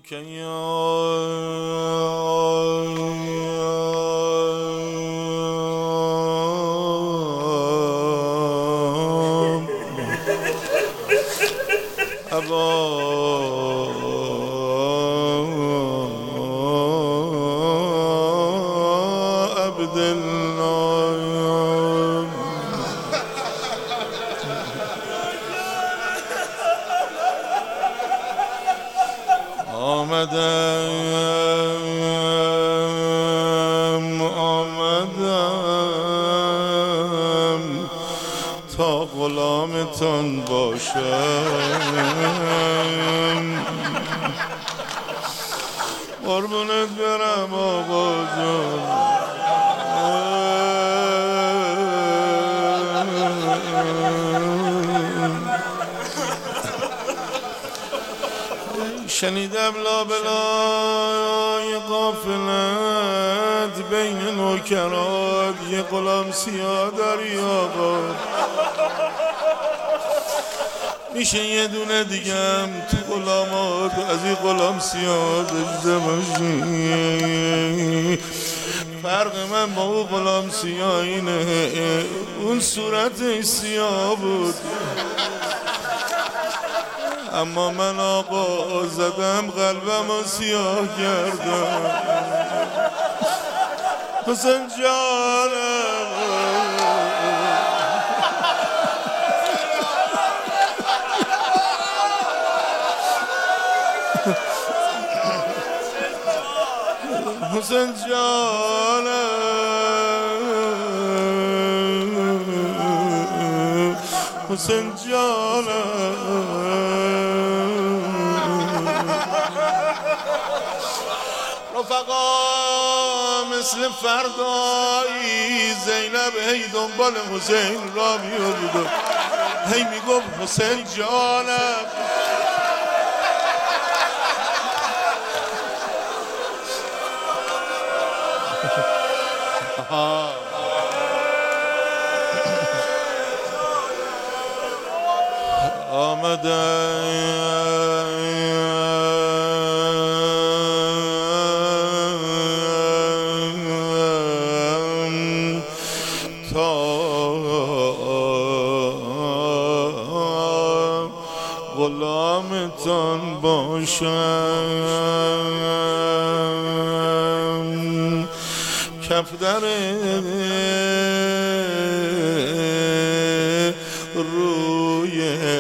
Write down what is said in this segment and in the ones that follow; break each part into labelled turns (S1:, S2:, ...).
S1: که آمدم تا غلامتان باشم. قربونت برم آقا جان، شنیدم لابلای غافلت بین نوکرات یه غلام سیاه داری آقا، میشه یه دونه دیگم تو غلامات از این غلام سیاه داشته باشی؟ فرق من با اون غلام سیاه اینه اون صورتش سیاه بود، اما من آقا زدم قلبم و سیاه کردم. حسین جانم حسین جانم حسین جانم، رفقا مثل فردایی زینب هی دنبال حسین را می‌آمد، هی میگفت حسین جانم. آمدم تا غلامتان باشم، کفتر روی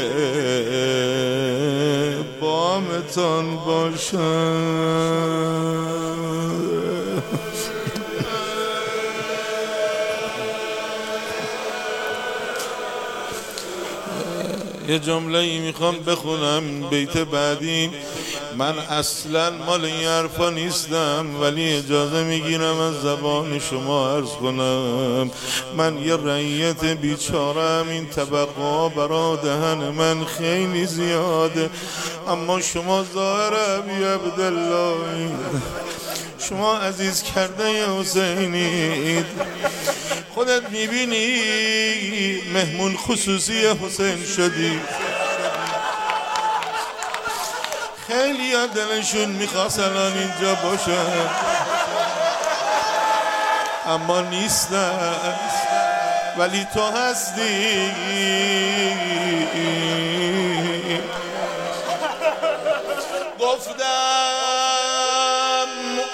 S1: بامتان باشم. یه جمله ای میخوام بخونم بیت بعدی، من اصلا مال این حرفا نیستم ولی اجازه میگیرم از زبان شما عرض کنم. من یه رعیت بیچارم، این طبقه برا دهن من خیلی زیاده، اما شما ظاهر ابی عبدالله، شما عزیز کرده حسینید، خودت میبینی مهمون خصوصی حسین شدی. خیلی ها دلشون میخواست الان اینجا باشن اما نیستن، ولی تو هستی. گفتم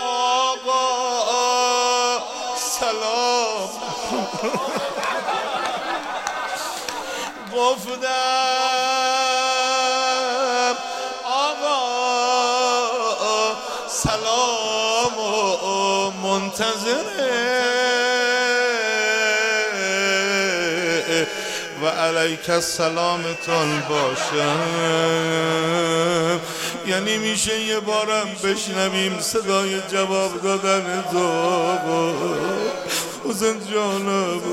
S1: آقا سلام، گفتم آقا سلام و منتظره و علیک السلامتان باشم. یعنی میشه یه بارم بشنویم صدای جواب دادن تو حسین جانم.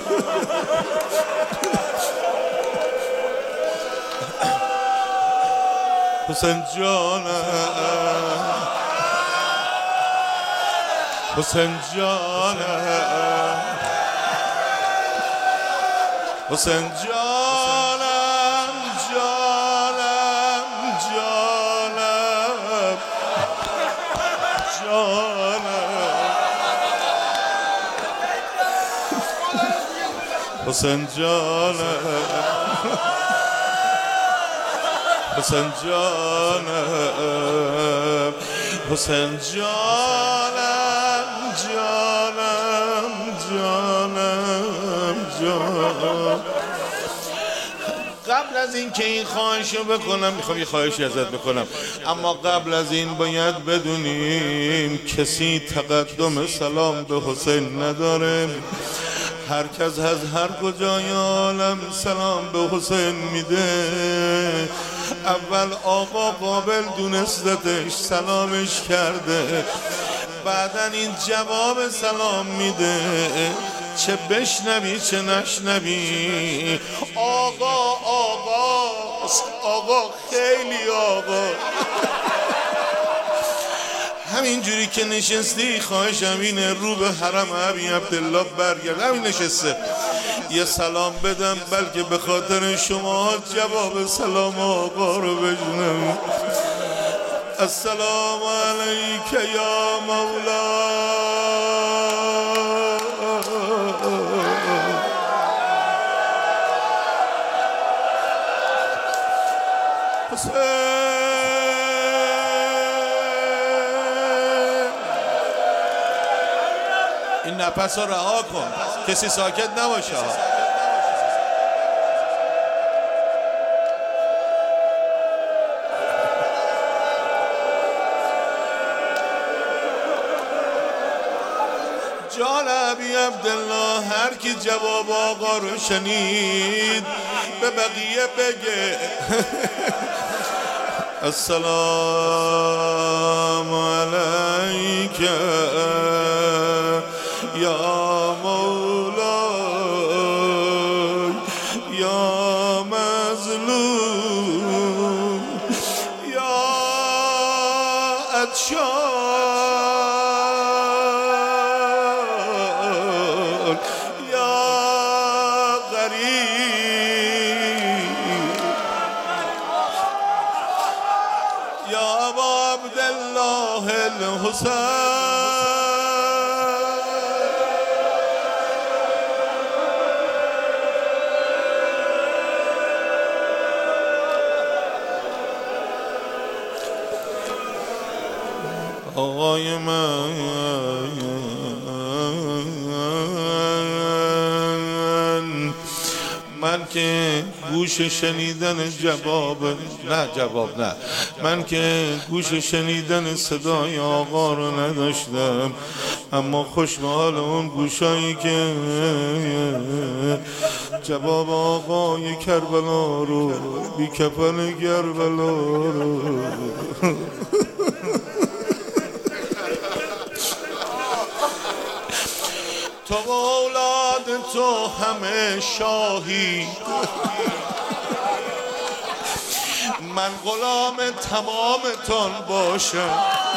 S1: حسین جانم حسین جانم حسین جانم جانم جانم جانم حسین جانم حسین جانم حسین جانم جانم جانم جانم. قبل از این که این خواهشو بکنم میخوام یه خواهشی ازت بکنم، اما قبل از این باید بدونیم کسی تقدم سلام به حسین نداره. هر کس از هر کجای عالم سلام به حسین میده. اول آقا قابل دونستش سلامش کرده، بعدن این جواب سلام میده، چه بشنوی چه نشنوی آقا آقاست، آقا خیلی آقا. همینجوری که نشستی خواهشم اینه رو به حرم ابی عبدالله برگرد. همین نشسته یه سلام بدم بلکه به خاطر شما جواب سلام آقا رو بشنویم. السلام علیک یا مولا حسین. این نفس رو رها کن، کسی ساکت نباشه. جان ابی عبدالله هر کی جواب آقا رو شنید به بقیه بگه السلام علیک یا مولا یا مظلوم یا عطشان یا غریب یا ابا عبدالله الحسین. آقای من که گوش شنیدن من که گوش شنیدن صدای آقا رو نداشتم، اما خوشحال اون گوشایی که جواب آقای کربلا رو بی کفن کربلا رو تو اولاد تو همه شاهی، من غلام تمامتان باشم.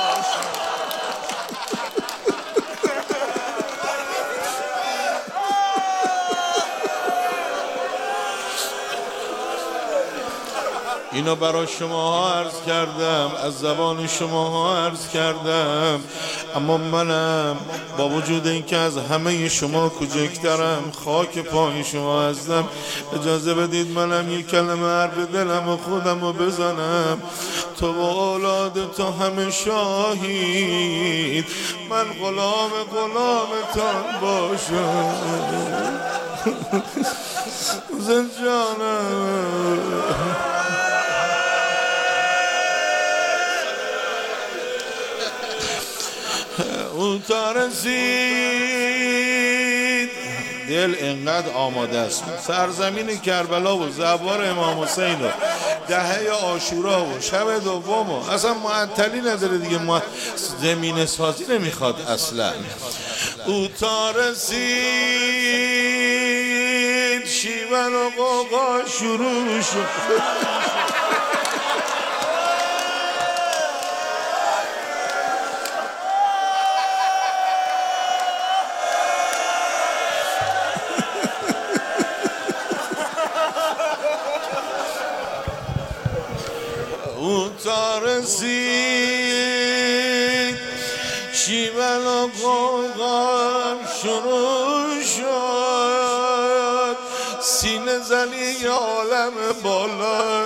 S1: اینو برای شما عرض کردم، از زبان شما عرض کردم، اما منم با وجود اینکه از همه شما کوچکترم، خاک پای شما هستم، اجازه بدید منم یک کلمه حرف دلم و خودم رو بزنم. تو و اولاد تو همه شاهید، من غلامتان باشم. زنجانم اون تا رسید دل اینقدر آماده است. سرزمین کربلا و زوار امام حسین و دهه عاشورا و شب دوم و اصلا معطلی نداره دیگه، زمین سازی نمیخواد اصلا. او تا رسید شیون و قوقا شروع شد. او تا رسید شیون و قوقم شروع شد سینه زنی عالم بالا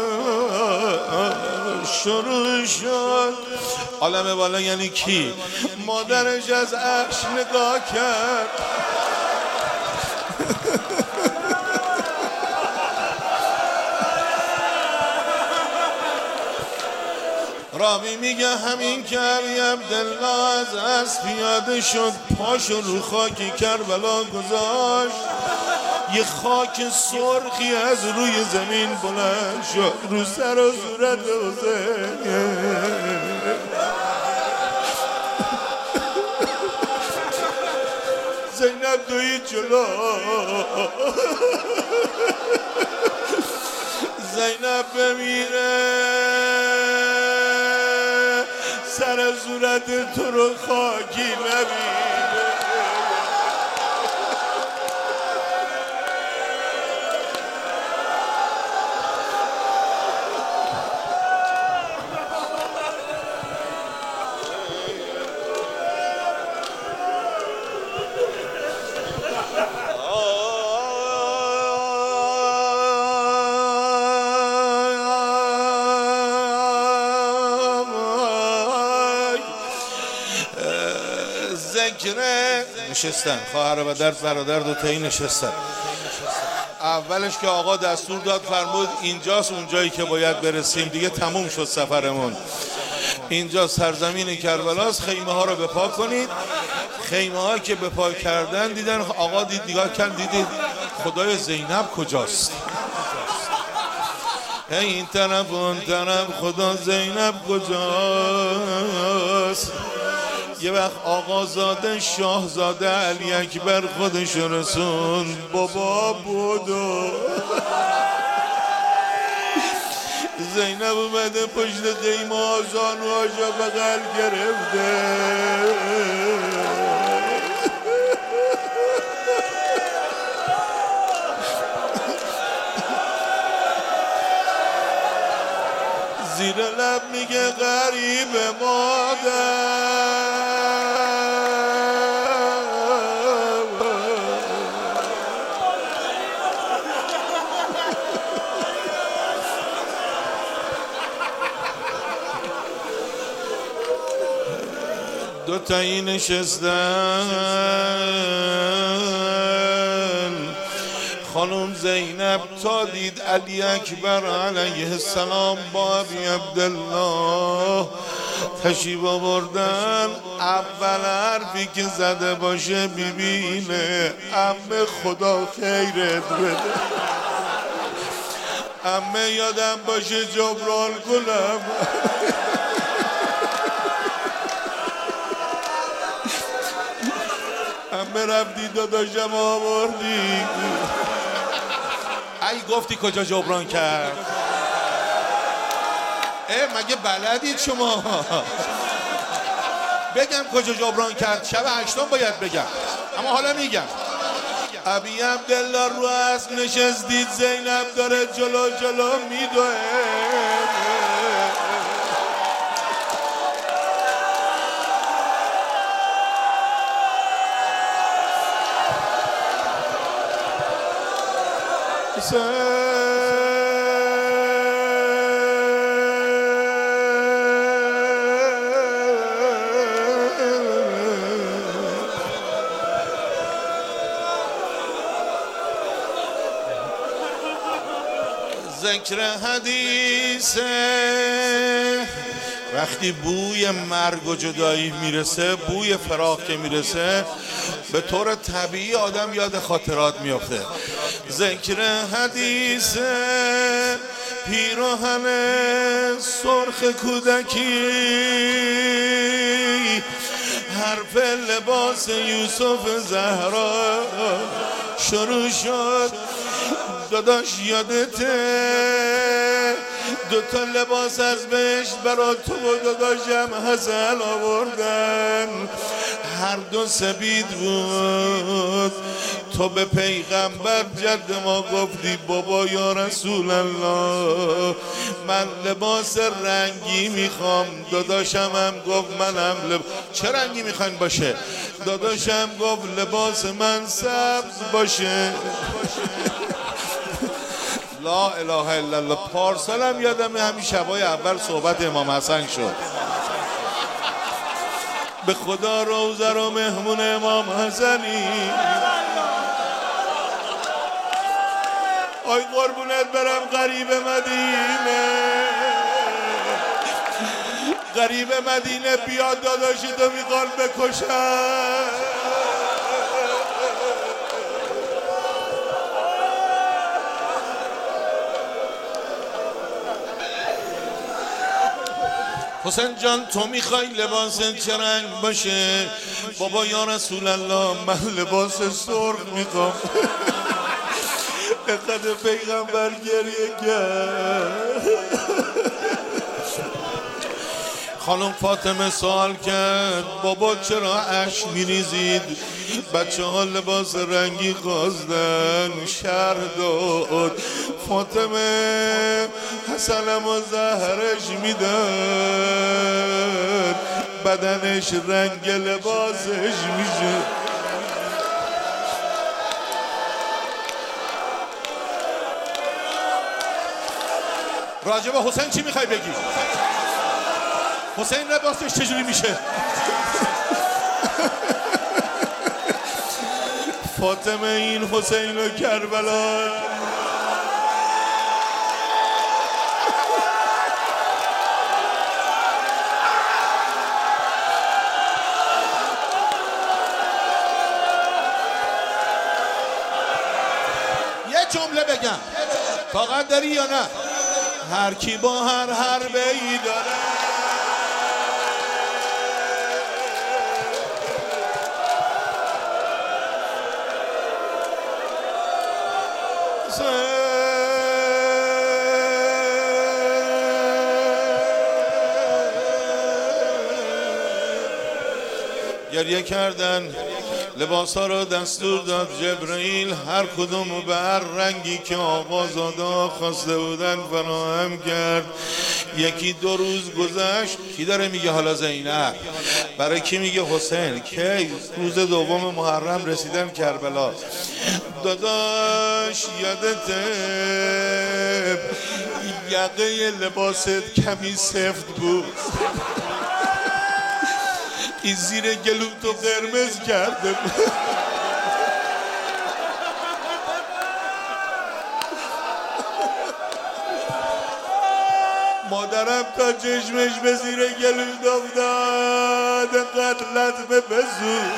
S1: شروع شد. عالم بالا یعنی کی؟ مادرش از عرش نگاه کرد راوی میگه همین که علی عبدالله از اسب پیاده شد پاشو رو خاکی کربلا گذاشت یه خاک سرخی از روی زمین بلند شد رو سر و صورت حسین. زینب دوید جلو زینب بمیره سر صورت تو رو خاکی نبینه. نشستن خواهر و برادر دوتایی نشستن. اولش که آقا دستور داد فرمود اینجاست اونجایی که باید برسیم دیگه تموم شد سفرمون اینجا سرزمین کربلاست خیمه ها رو بپا کنید. خیمه ها که بپا کردن دیدن آقا دیدگاه کرد دیدید خدای زینب کجاست این طرف اون طرف خدا زینب کجاست. یه وقت آقازاده شاهزاده علی اکبر خودش رسون بابا بودو زینب اومده پشت خیمه آزانوهاشو بغل گرفته زیر لب میگه غریب مادر دوتایی نشستن. خانم زینب تا دید علی اکبر علیه السلام با ابی عبدالله تشریف آوردن اول حرفی که زده باشه بیبینه عمه خدا خیرت بده عمه یادم باشه جبران گلم عمه رفتی داداشم آوردی ای گفتی کجا جبران کرد مگه بلدید شما بگم کجا جبران کرد شب 8 باید بگم اما حالا میگم. ابی عبدالله رو اسب نشستید زینب داره جلو جلو میدوه ذکر حدیثه وقتی بوی مرگ و جدایی میرسه بوی فراق که میرسه به طور طبیعی آدم یاد خاطرات میفته. ذکر حدیثه پیراهن سرخ کودکی حرف لباس یوسف زهرا شروع شد داداش یادته دوتا لباس از بهشت برا تو و داداشم حسن آوردن هر دو سپید بود تو به پیغمبر جد ما گفتی بابا یا رسول الله من لباس رنگی میخوام. داداشم هم گفت منم چه رنگی میخواین باشه؟ داداشم گفت لباس من سبز باشه. لا اله الا الله. پارسال هم یادم همین شبای اول صحبت امام حسن شد. به خدا روزه رو مهمون امام حسنی. آی قربونت برم غریب مدینه، غریب مدینه بیاد داداشی تو میخوان بکشن. حسین جان تو میخوای لباس چه رنگ باشه؟ بابا یا رسول الله من لباس سرخ میخوام. اقدر پیغمبر گریه کرد. خانم فاطمه سوال کرد بابا چرا اشک میریزید؟ بچه ها لباس رنگی خواستن. شهر داد فاطمه حسنم و زهرش میدن بدنش رنگ لباسش میشه. راجب حسین چی میخوای بگی؟ حسین لباسش چجوری میشه؟ فاطمه این حسین و کربلا یه جمله بگم طاقت داری یا نه؟ هر کی با هر حربه‌ای داره گریه کردن. لباس ها رو دستور داد جبرائیل هر کدوم رو به هر رنگی که آقازاده خواسته بودن فراهم کرد. یکی 2 روز گذشت. کی داره میگه حالا زینب؟ برای کی میگه حسین؟ کی روز دوم محرم رسیدن کربلا. داداش یادته یقه لباست کمی سفت بود، این زیر گلو تو قرمز کرده بود. مادرم تا چشمش به زیر گلو افتاد انقدر لطمه به زور.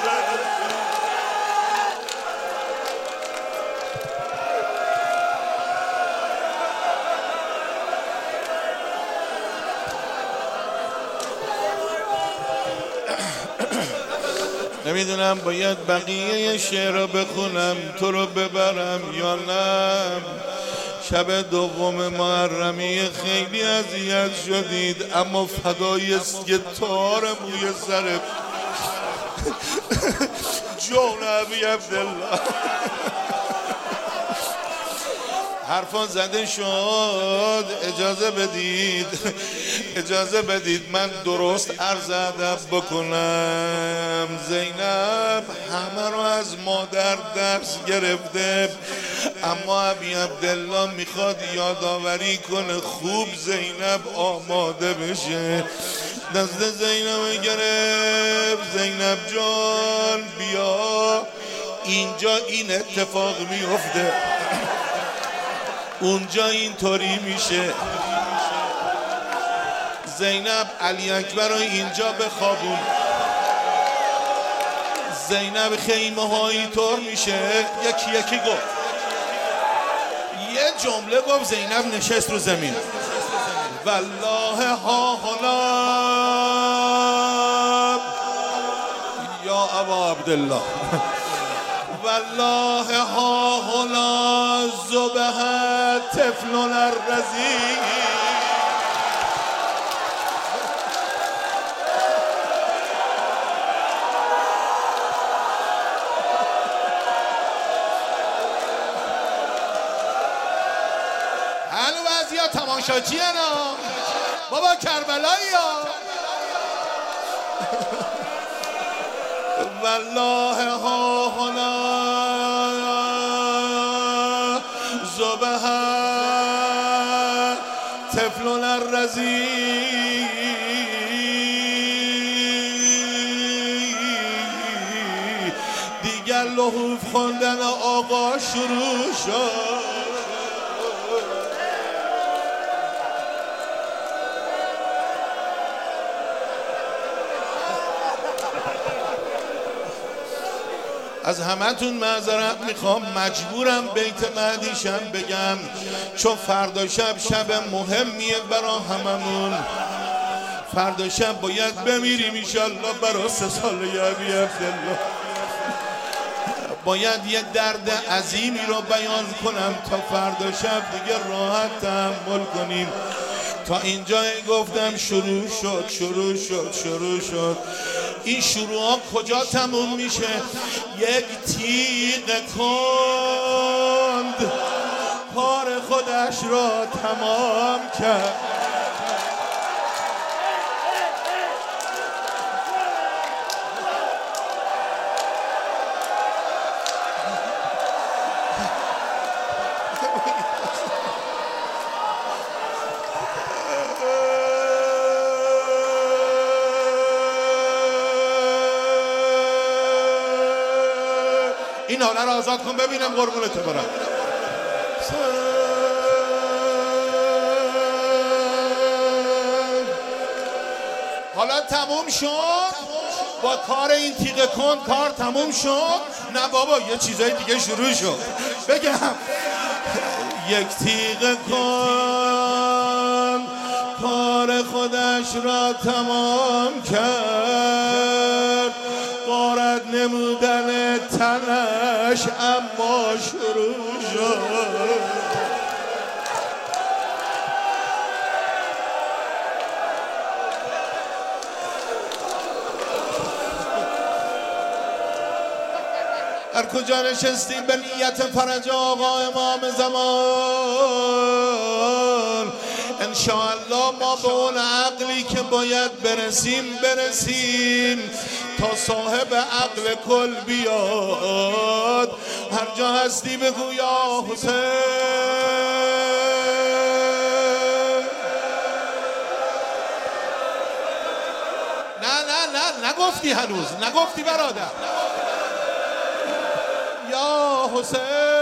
S1: نمیدونم باید بقیه شعر رو بخونم تو رو ببرم یا نه. شب دوم محرمی خیلی اذیت شدید اما فدای یه تار موی سر جون ابی عبدالله. حرفان زده شد. اجازه بدید من درست عرض ادب بکنم. زینب همه رو از مادر درس گرفته اما ابی عبدالله میخواد یادآوری کنه خوب زینب آماده بشه. دست زینب گرفت. زینب جان بیا اینجا این اتفاق میفته اونجا اینطوری میشه. زینب علی اکبر رو اینجا بخوابون. زینب خیمه ها اینطور میشه. یکی گفت یه جمله گفت زینب نشست رو زمین. والله ها هلا یا ابا عبدالله والله ها هلا زبه طفل الرضیع. تماشاچی انا بابا کربلایی ها والله ها هنا زبه طفل الرضیع دیگر لحوف خوندن آقا شروع شد. از همتون معذرت میخوام، مجبورم بیت بعدیشم بگم چون فردا شب مهمیه برا هممون. فردا شب باید بمیریم انشالله برا 3 سال یابی عبدالله. باید یه درد عظیمی رو بیان کنم تا فردا شب دیگه راحت تحمل کنیم. تا اینجا گفتم شروع شد. این شروع ها کجا تموم میشه؟ یک تیغ کند کار خودش را تمام کرد. این حاله رو آزاد کن ببینم قربونت برم. حالا تموم شد با کار این تیغه کن، کار تموم شد. نه بابا یه چیزای دیگه شروع شد. بگم یک تیغه کن کار خودش را تمام کرد، غارت نمودن تنش اما شروع شد. هر کجا نشستیم به نیت فرج آقا امام زمان، انشاءالله ما به اون عقلی که باید برسیم تا صاحب عقل کل بیاد. هر جا هستی بگو یا حسین. نه نگفتی هنوز، نگفتی برادر. یا حسین